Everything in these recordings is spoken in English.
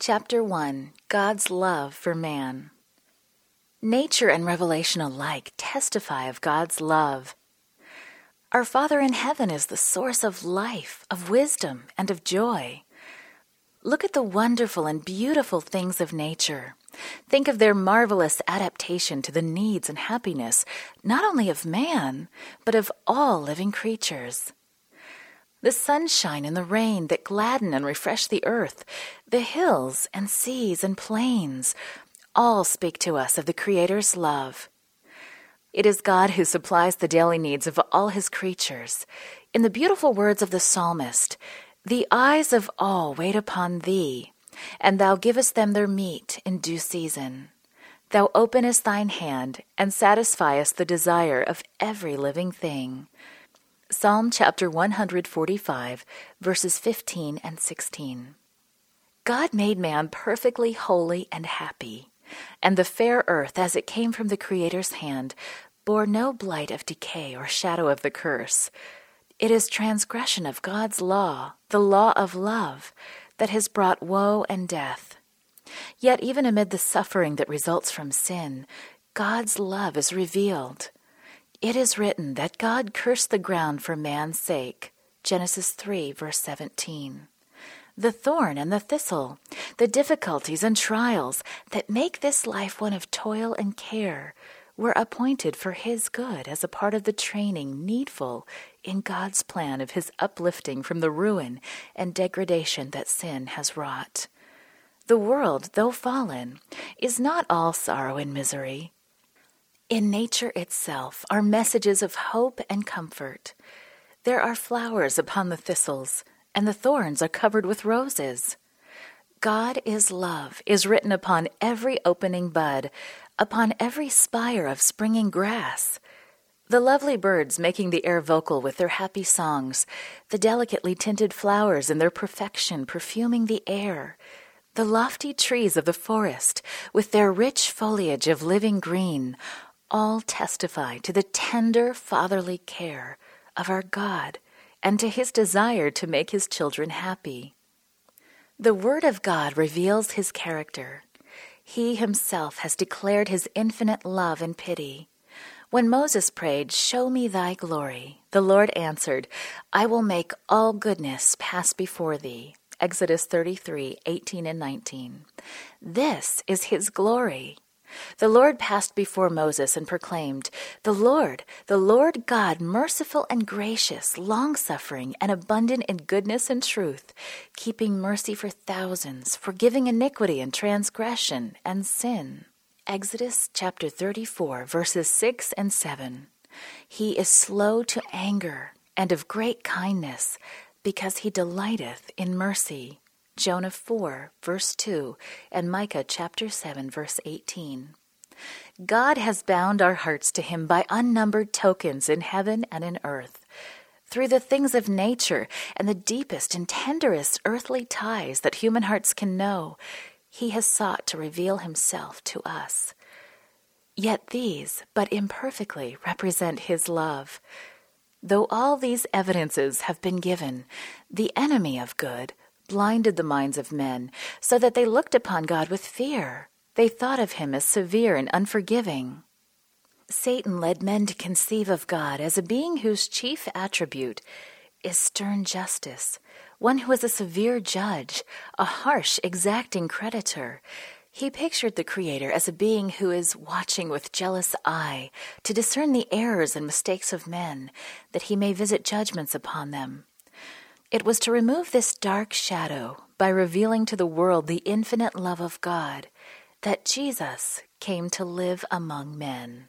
Chapter 1, God's Love for Man. Nature and Revelation alike testify of God's love. Our Father in heaven is the source of life, of wisdom, and of joy. Look at the wonderful and beautiful things of nature. Think of their marvelous adaptation to the needs and happiness, not only of man, but of all living creatures. The sunshine and the rain that gladden and refresh the earth, the hills and seas and plains, all speak to us of the Creator's love. It is God who supplies the daily needs of all His creatures. In the beautiful words of the psalmist, "The eyes of all wait upon Thee, and Thou givest them their meat in due season. Thou openest Thine hand, and satisfiest the desire of every living thing." Psalm chapter 145, verses 15 and 16. God made man perfectly holy and happy, and the fair earth, as it came from the Creator's hand, bore no blight of decay or shadow of the curse. It is transgression of God's law, the law of love, that has brought woe and death. Yet even amid the suffering that results from sin, God's love is revealed. It is written that God cursed the ground for man's sake. Genesis 3, verse 17. The thorn and the thistle, the difficulties and trials that make this life one of toil and care, were appointed for His good as a part of the training needful in God's plan of His uplifting from the ruin and degradation that sin has wrought. The world, though fallen, is not all sorrow and misery. In nature itself are messages of hope and comfort. There are flowers upon the thistles, and the thorns are covered with roses. God is love is written upon every opening bud, upon every spire of springing grass. The lovely birds making the air vocal with their happy songs, the delicately tinted flowers in their perfection perfuming the air, the lofty trees of the forest with their rich foliage of living green, all testify to the tender fatherly care of our God and to His desire to make His children happy. The Word of God reveals His character. He Himself has declared His infinite love and pity. When Moses prayed, "Show me Thy glory," the Lord answered, "I will make all goodness pass before Thee." Exodus 33, 18 and 19. This is His glory. The Lord passed before Moses and proclaimed, the Lord God, merciful and gracious, long-suffering and abundant in goodness and truth, keeping mercy for thousands, forgiving iniquity and transgression and sin." Exodus chapter 34, verses 6 and 7. He is slow to anger and of great kindness, because He delighteth in mercy. Jonah 4, verse 2, and Micah chapter 7, verse 18. God has bound our hearts to Him by unnumbered tokens in heaven and in earth. Through the things of nature and the deepest and tenderest earthly ties that human hearts can know, He has sought to reveal Himself to us. Yet these, but imperfectly, represent His love. Though all these evidences have been given, the enemy of good blinded the minds of men so that they looked upon God with fear. They thought of Him as severe and unforgiving. Satan led men to conceive of God as a being whose chief attribute is stern justice, one who is a severe judge, a harsh, exacting creditor. He pictured the Creator as a being who is watching with jealous eye to discern the errors and mistakes of men, that He may visit judgments upon them. It was to remove this dark shadow by revealing to the world the infinite love of God that Jesus came to live among men.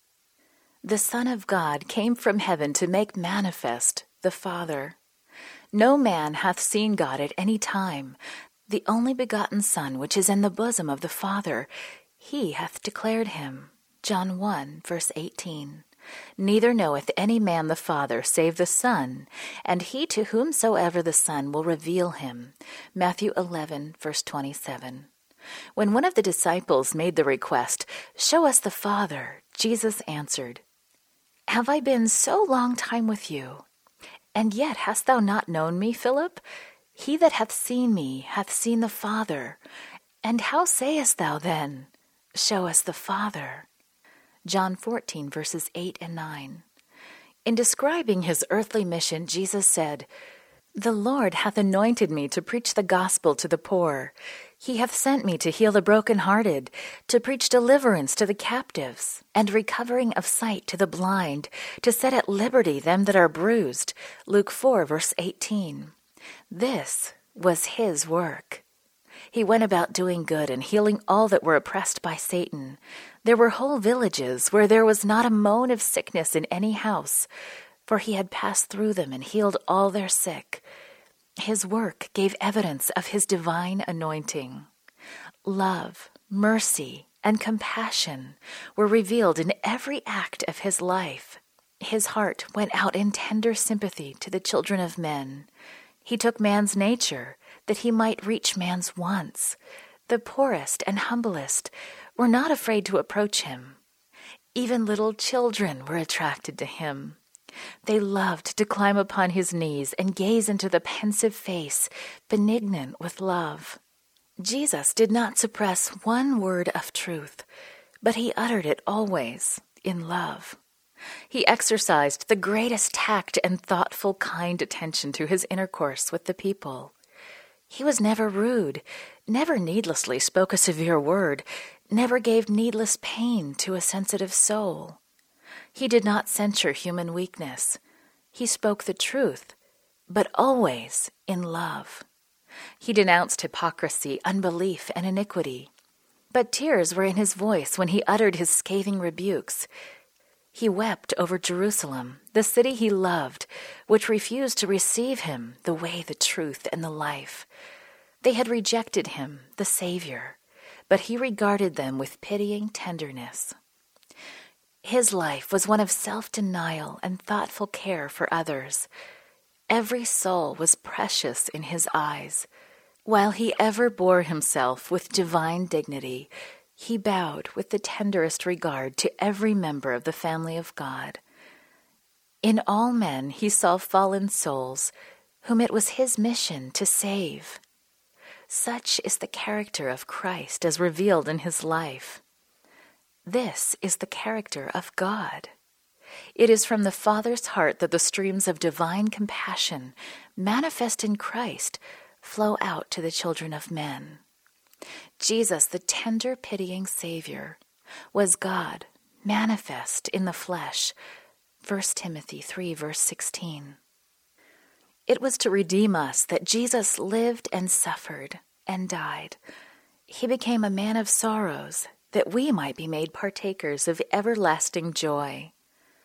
The Son of God came from heaven to make manifest the Father. No man hath seen God at any time. The only begotten Son, which is in the bosom of the Father, He hath declared Him. John 1, verse 18. Neither knoweth any man the Father save the Son, and he to whomsoever the Son will reveal Him. Matthew 11, verse 27. When one of the disciples made the request, "Show us the Father," Jesus answered, "Have I been so long time with you, and yet hast thou not known me, Philip? He that hath seen me hath seen the Father. And how sayest thou then, Show us the Father? John 14, verses 8 and 9. In describing his earthly mission, Jesus said, The Lord hath anointed me to preach the gospel to the poor. He hath sent me to heal the brokenhearted, to preach deliverance to the captives, and recovering of sight to the blind, to set at liberty them that are bruised. Luke 4, verse 18. This was his work. He went about doing good and healing all that were oppressed by Satan. There were whole villages where there was not a moan of sickness in any house, for he had passed through them and healed all their sick. His work gave evidence of his divine anointing. Love, mercy, and compassion were revealed in every act of his life. His heart went out in tender sympathy to the children of men. He took man's nature that he might reach man's wants. The poorest and humblest were not afraid to approach him. Even little children were attracted to him. They loved to climb upon his knees and gaze into the pensive face, benignant with love. Jesus did not suppress one word of truth, but he uttered it always in love. He exercised the greatest tact and thoughtful, kind attention to his intercourse with the people. He was never rude, never needlessly spoke a severe word, never gave needless pain to a sensitive soul. He did not censure human weakness. He spoke the truth, but always in love. He denounced hypocrisy, unbelief, and iniquity. But tears were in his voice when he uttered his scathing rebukes. He wept over Jerusalem, the city he loved, which refused to receive him, the way, the truth, and the life. They had rejected him, the Savior, but he regarded them with pitying tenderness. His life was one of self-denial and thoughtful care for others. Every soul was precious in his eyes. While he ever bore himself with divine dignity, he bowed with the tenderest regard to every member of the family of God. In all men he saw fallen souls, whom it was his mission to save. Such is the character of Christ as revealed in his life. This is the character of God. It is from the Father's heart that the streams of divine compassion, manifest in Christ, flow out to the children of men. Jesus, the tender, pitying Savior, was God, manifest in the flesh. 1 Timothy 3, verse 16. It was to redeem us that Jesus lived and suffered and died. He became a man of sorrows, that we might be made partakers of everlasting joy.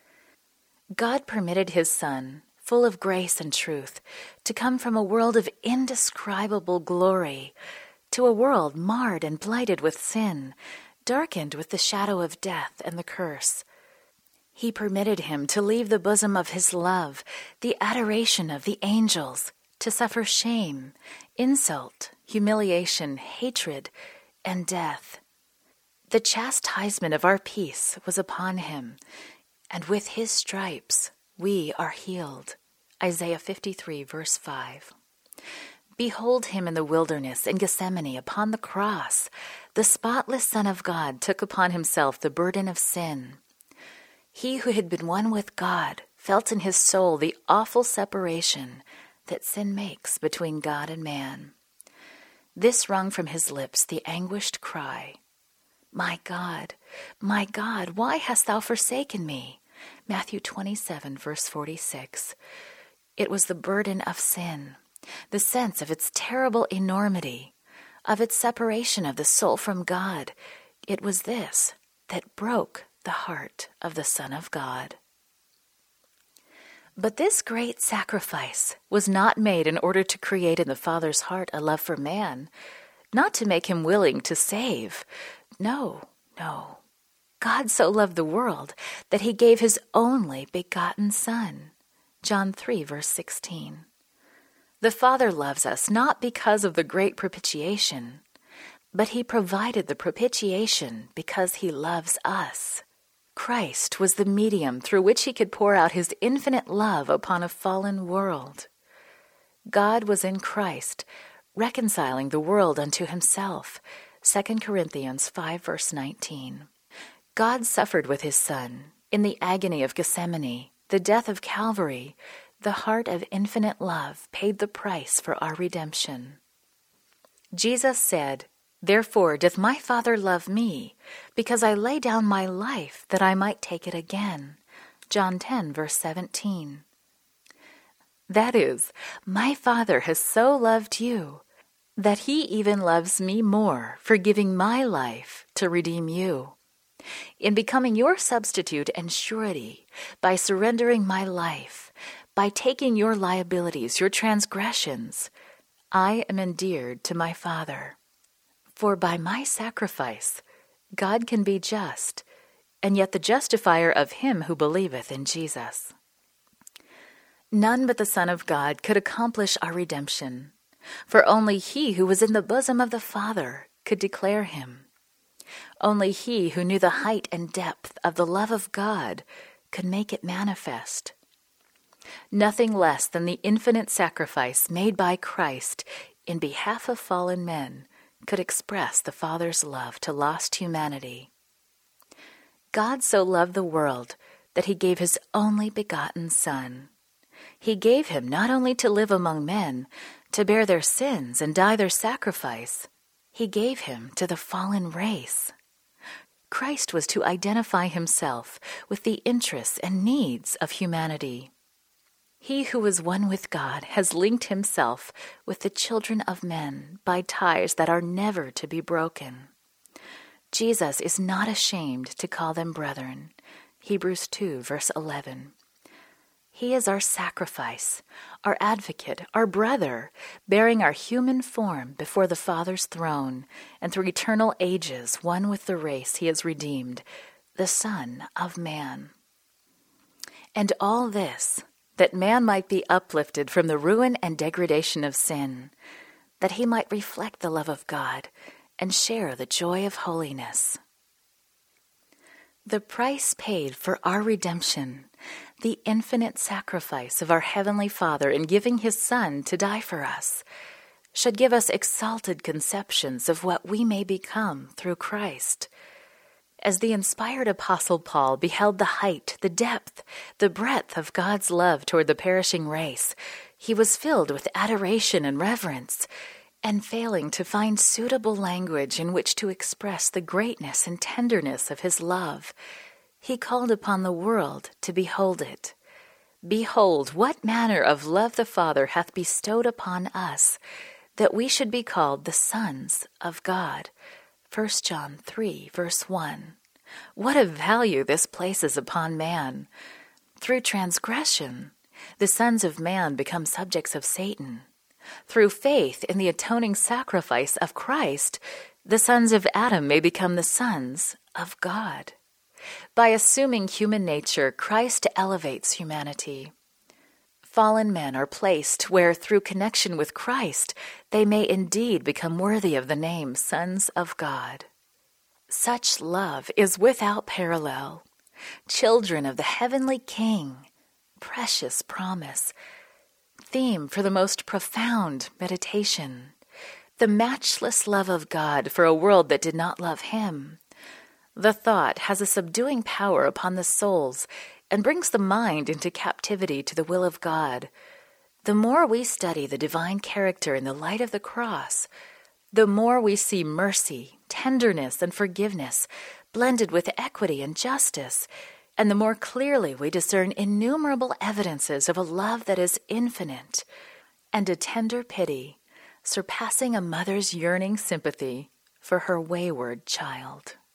God permitted his Son, full of grace and truth, to come from a world of indescribable glory to a world marred and blighted with sin, darkened with the shadow of death and the curse. He permitted him to leave the bosom of his love, the adoration of the angels, to suffer shame, insult, humiliation, hatred, and death. The chastisement of our peace was upon him, and with his stripes we are healed. Isaiah 53, verse 5. Behold him in the wilderness, in Gethsemane, upon the cross. The spotless Son of God took upon himself the burden of sin. He who had been one with God felt in his soul the awful separation that sin makes between God and man. This wrung from his lips the anguished cry, my God, why hast thou forsaken me? Matthew 27, verse 46. It was the burden of sin, the sense of its terrible enormity, of its separation of the soul from God. It was this that broke the heart of the Son of God. But this great sacrifice was not made in order to create in the Father's heart a love for man, not to make him willing to save. No. God so loved the world that he gave his only begotten Son. John 3, verse 16. The Father loves us not because of the great propitiation, but he provided the propitiation because he loves us. Christ was the medium through which he could pour out his infinite love upon a fallen world. God was in Christ, reconciling the world unto himself. 2 Corinthians 5 verse 19. God suffered with his Son in the agony of Gethsemane, the death of Calvary. The heart of infinite love paid the price for our redemption. Jesus said, "Therefore doth my Father love me, because I lay down my life that I might take it again." John 10 verse 17. That is, my Father has so loved you that he even loves me more for giving my life to redeem you. In becoming your substitute and surety, by surrendering my life, by taking your liabilities, your transgressions, I am endeared to my Father. For by my sacrifice, God can be just, and yet the justifier of him who believeth in Jesus. None but the Son of God could accomplish our redemption, for only he who was in the bosom of the Father could declare him. Only he who knew the height and depth of the love of God could make it manifest. Nothing less than the infinite sacrifice made by Christ in behalf of fallen men could express the Father's love to lost humanity. God so loved the world that he gave his only begotten Son. He gave him not only to live among men, to bear their sins and die their sacrifice, he gave him to the fallen race. Christ was to identify himself with the interests and needs of humanity. He who is one with God has linked himself with the children of men by ties that are never to be broken. Jesus is not ashamed to call them brethren. Hebrews 2 verse 11. He is our sacrifice, our advocate, our brother, bearing our human form before the Father's throne, and through eternal ages one with the race he has redeemed, the Son of Man. And all this, that man might be uplifted from the ruin and degradation of sin, that he might reflect the love of God and share the joy of holiness. The price paid for our redemption, the infinite sacrifice of our Heavenly Father in giving his Son to die for us, should give us exalted conceptions of what we may become through Christ. As the inspired Apostle Paul beheld the height, the depth, the breadth of God's love toward the perishing race, he was filled with adoration and reverence, and failing to find suitable language in which to express the greatness and tenderness of his love, he called upon the world to behold it. Behold, what manner of love the Father hath bestowed upon us, that we should be called the sons of God. 1 John 3, verse 1. What a value this places upon man. Through transgression, the sons of man become subjects of Satan. Through faith in the atoning sacrifice of Christ, the sons of Adam may become the sons of God. By assuming human nature, Christ elevates humanity. Fallen men are placed where, through connection with Christ, they may indeed become worthy of the name sons of God. Such love is without parallel. Children of the heavenly King, precious promise, theme for the most profound meditation, the matchless love of God for a world that did not love him. The thought has a subduing power upon the souls and brings the mind into captivity to the will of God. The more we study the divine character in the light of the cross, the more we see mercy, tenderness, and forgiveness blended with equity and justice, and the more clearly we discern innumerable evidences of a love that is infinite and a tender pity surpassing a mother's yearning sympathy for her wayward child.